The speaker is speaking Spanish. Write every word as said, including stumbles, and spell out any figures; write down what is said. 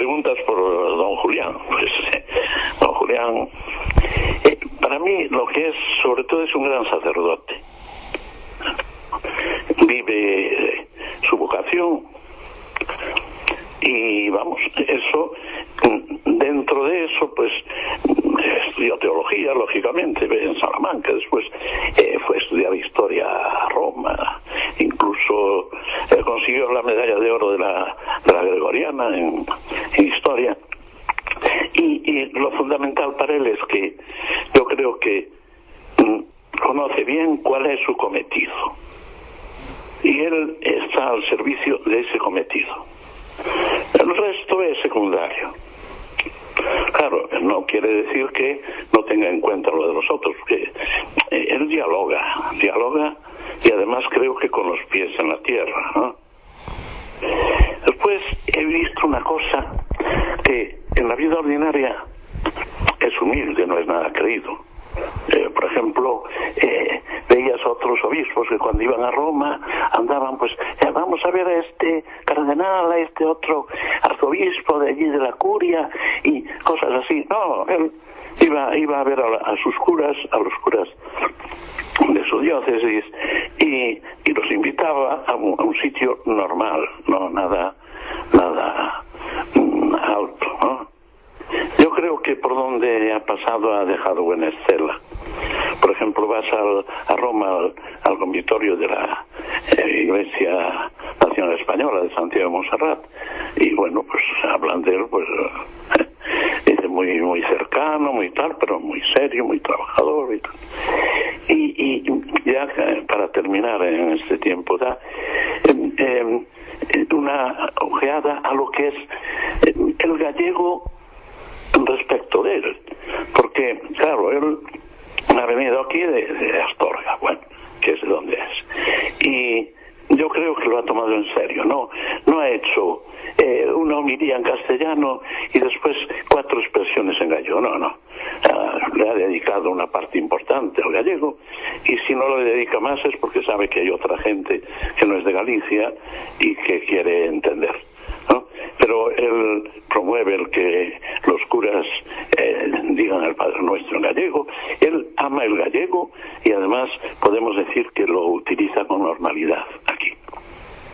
preguntas por don Julián. Pues, eh, don Julián, eh, para mí lo que es, sobre todo, es un gran sacerdote. Vive eh, su vocación y, vamos, eso, dentro de eso, pues, estudió teología, lógicamente, en Salamanca. Después eh, fue a estudiar historia a Roma. Incluso eh, consiguió la medalla de oro de la, de la Gregoriana en, en historia. Y, y lo fundamental para él es que yo creo que mm, conoce bien cuál es su cometido. Y él está al servicio de ese cometido. El resto es secundario. Claro, no quiere decir que no tenga en cuenta lo de los otros, que eh, él dialoga, dialoga y además creo que con los pies en la tierra, ¿no? Después he visto una cosa que en la vida ordinaria es humilde, no es nada creído. Eh, por ejemplo, eh, veías a otros obispos que cuando iban a Roma andaban, pues, eh, vamos a ver a este cardenal, a este otro arzobispo de allí de la curia y cosas así. No, él iba, iba a ver a, a sus curas, a los curas de su diócesis y, y los invitaba a un, a un sitio normal, no nada, nada mm, alto, ¿no? Yo creo que por donde ha pasado ha dejado buena estela. Por ejemplo, vas al, a Roma al, al convitorio de la eh, Iglesia Nacional Española de Santiago de Montserrat y bueno, pues hablan de él, pues eh, dice muy muy cercano, muy tal, pero muy serio, muy trabajador y tal. Y, y ya eh, para terminar en este tiempo da eh, eh, una ojeada a lo que es eh, el gallego respecto de él, porque claro, él ha venido aquí de, de Astorga, bueno, que es de donde es, y yo creo que lo ha tomado en serio, no no ha hecho eh, una homilía en castellano y después cuatro expresiones en gallego, no, no, uh, le ha dedicado una parte importante al gallego y si no lo dedica más es porque sabe que hay otra gente que no es de Galicia y que quiere entender, ¿no? Pero él promueve el que los curas eh, digan el Padre Nuestro en gallego. Él ama el gallego y además podemos decir que lo